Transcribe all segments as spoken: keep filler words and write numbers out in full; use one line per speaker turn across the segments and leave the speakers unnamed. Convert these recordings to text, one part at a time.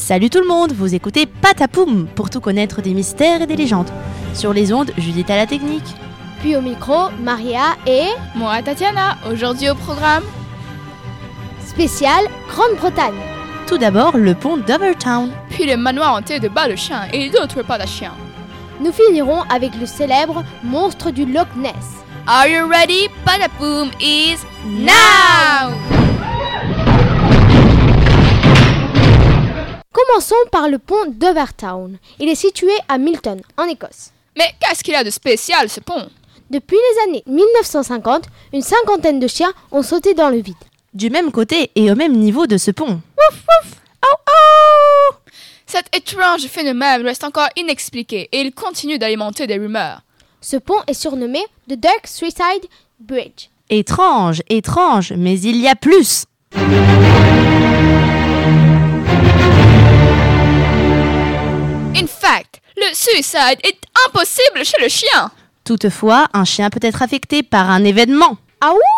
Salut tout le monde, vous écoutez Patapoum pour tout connaître des mystères et des légendes. Sur les ondes, Judith à la technique.
Puis au micro, Maria et...
moi, Tatiana. Aujourd'hui au programme...
spécial Grande-Bretagne.
Tout d'abord, le pont d'Overtown.
Puis le manoir hanté de Bas-le-Chien et d'autres pas de chiens.
Nous finirons avec le célèbre monstre du Loch Ness.
Are you ready? Patapoum is now!
Commençons par le pont d'Overtown. Il est situé à Milton, en Écosse.
Mais qu'est-ce qu'il a de spécial ce pont?
Depuis les années mille neuf cent cinquante, une cinquantaine de chiens ont sauté dans le vide.
Du même côté et au même niveau de ce pont.
Ouf ouf! Oh oh! Cet étrange phénomène reste encore inexpliqué et il continue d'alimenter des rumeurs.
Ce pont est surnommé The Dark Suicide Bridge.
Étrange, étrange, mais il y a plus.
In fact, le suicide est impossible chez le chien.
Toutefois, un chien peut être affecté par un événement.
Ah ouh!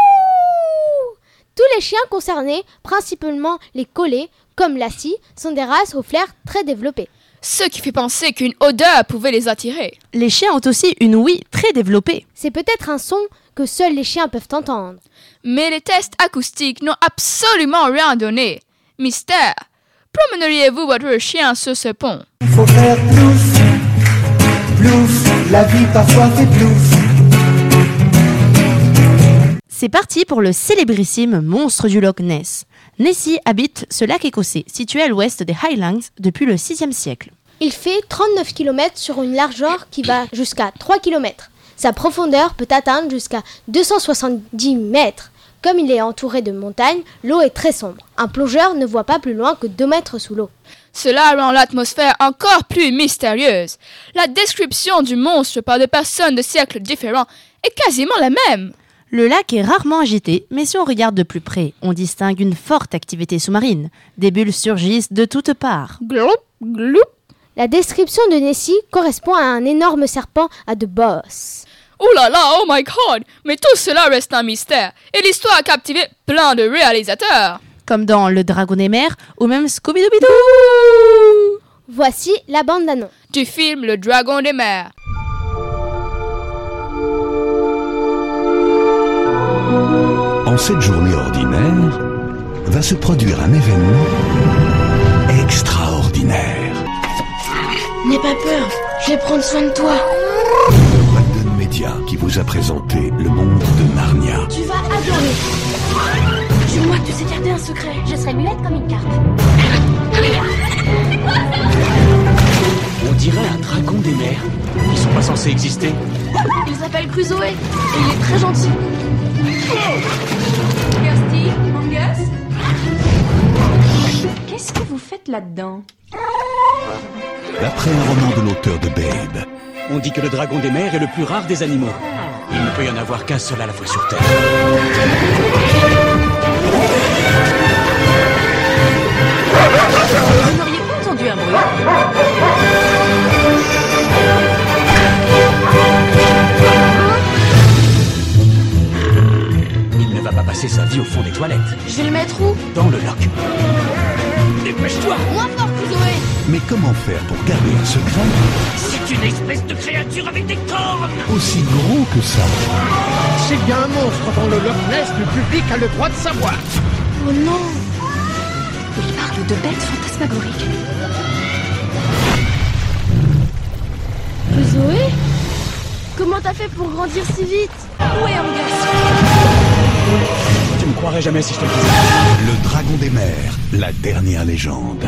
Tous les chiens concernés, principalement les collés, comme Lassie, sont des races au flair très développé.
Ce qui fait penser qu'une odeur pouvait les attirer.
Les chiens ont aussi une ouïe très développée.
C'est peut-être un son que seuls les chiens peuvent entendre.
Mais les tests acoustiques n'ont absolument rien donné. Mystère. Promèneriez-vous votre chien sur ce pont?
Il faut faire plouf, plouf, la vie parfois fait plouf.
C'est parti pour le célébrissime monstre du Loch Ness. Nessie habite ce lac écossais, situé à l'ouest des Highlands depuis le sixième siècle.
Il fait trente-neuf kilomètres sur une largeur qui va jusqu'à trois kilomètres. Sa profondeur peut atteindre jusqu'à deux cent soixante-dix mètres. Comme il est entouré de montagnes, l'eau est très sombre. Un plongeur ne voit pas plus loin que deux mètres sous l'eau.
Cela rend l'atmosphère encore plus mystérieuse. La description du monstre par des personnes de siècles différents est quasiment la même.
Le lac est rarement agité, mais si on regarde de plus près, on distingue une forte activité sous-marine. Des bulles surgissent de toutes parts.
Gloup, gloup.
La description de Nessie correspond à un énorme serpent à deux bosses.
Oh là là, oh my god! Mais tout cela reste un mystère. Et l'histoire a captivé plein de réalisateurs.
Comme dans Le Dragon des Mers ou même Scooby-Doo.
Voici la bande-annonce
du film Le Dragon des Mers.
En cette journée ordinaire, va se produire un événement extraordinaire.
N'aie pas peur, je vais prendre soin de toi.
Walden Media qui vous a présenté le monde de Narnia.
Tu vas adorer. Jure-moi que tu sais garder un secret. Je serai muette comme une carte.
On dirait un dragon des mers. Ils sont pas censés exister.
Il s'appelle Crusoe et il est très gentil. Kirsty, Angus, qu'est-ce que vous faites là-dedans?
D'après un roman de l'auteur de Babe.
On dit que le dragon des mers est le plus rare des animaux. Il ne peut y en avoir qu'un seul à la fois sur Terre.
Vous n'auriez pas entendu un bruit?
Il ne va pas passer sa vie au fond des toilettes.
Je vais le mettre où?
Dans le lac. Dépêche-toi!
Moins fort, Crusoe!
Mais comment faire pour garder un secret
C'est une espèce de créature avec des cornes!
aussi gros que ça?
S'il y a un monstre dans le Loch Ness, le public a le droit de savoir.
Oh non! Il parle de bêtes fantasmagoriques. Crusoe? Comment t'as fait pour grandir si vite? Où est Angus?
Tu me croirais jamais si je te le disais.
Le Dragon des Mers, la dernière légende.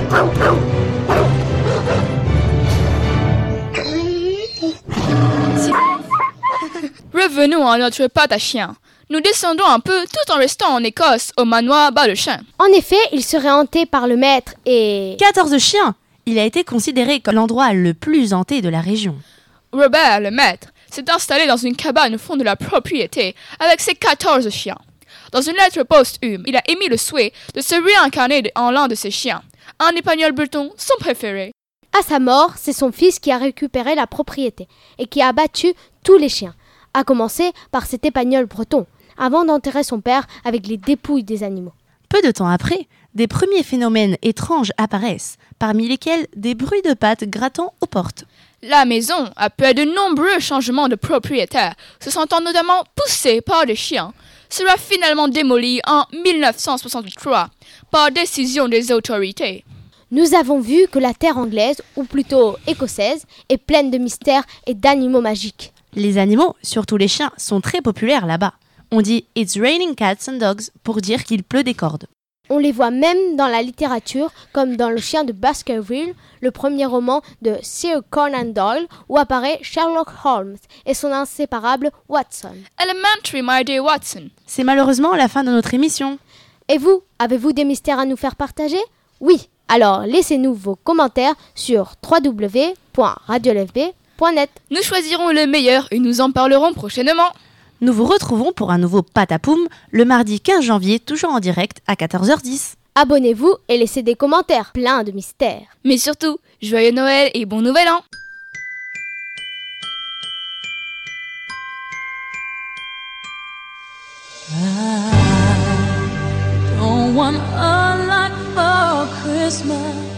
Revenons à notre pâte à chien. Nous descendons un peu tout en restant en Écosse au manoir Bas-le-Chien.
En effet, il serait hanté par le maître et...
quatorze chiens. Il a été considéré comme l'endroit le plus hanté de la région.
Robert, le maître, s'est installé dans une cabane au fond de la propriété avec ses quatorze chiens. Dans une lettre posthume, il a émis le souhait de se réincarner en l'un de ses chiens, un épagnol breton, son préféré.
À sa mort, c'est son fils qui a récupéré la propriété et qui a abattu tous les chiens, à commencer par cet épagnol breton, avant d'enterrer son père avec les dépouilles des animaux.
Peu de temps après, des premiers phénomènes étranges apparaissent, parmi lesquels des bruits de pattes grattant aux portes.
La maison a peu de nombreux changements de propriétaires, se sentant notamment poussée par des chiens, sera finalement démolie en dix-neuf cent soixante-trois par décision des autorités.
Nous avons vu que la terre anglaise, ou plutôt écossaise, est pleine de mystères et d'animaux magiques.
Les animaux, surtout les chiens, sont très populaires là-bas. On dit « It's raining cats and dogs » pour dire qu'il pleut des cordes.
On les voit même dans la littérature, comme dans Le Chien de Baskerville, le premier roman de Sir Conan Doyle, où apparaît Sherlock Holmes et son inséparable Watson.
Elementary, my dear Watson.
C'est malheureusement la fin de notre émission.
Et vous, avez-vous des mystères à nous faire partager ? Oui, alors laissez-nous vos commentaires sur w w w point radio l f b point net.
Nous choisirons le meilleur et nous en parlerons prochainement.
Nous vous retrouvons pour un nouveau Patapoum le mardi quinze janvier, toujours en direct à quatorze heures dix.
Abonnez-vous et laissez des commentaires pleins de mystères.
Mais surtout, joyeux Noël et bon Nouvel An.
I don't want a lot for Christmas.